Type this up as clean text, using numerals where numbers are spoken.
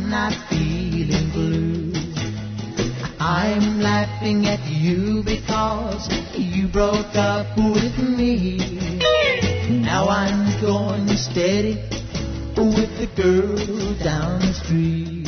not feeling blue. I'm laughing at you because you broke up with me. Now I'm going steady with the girl down the street.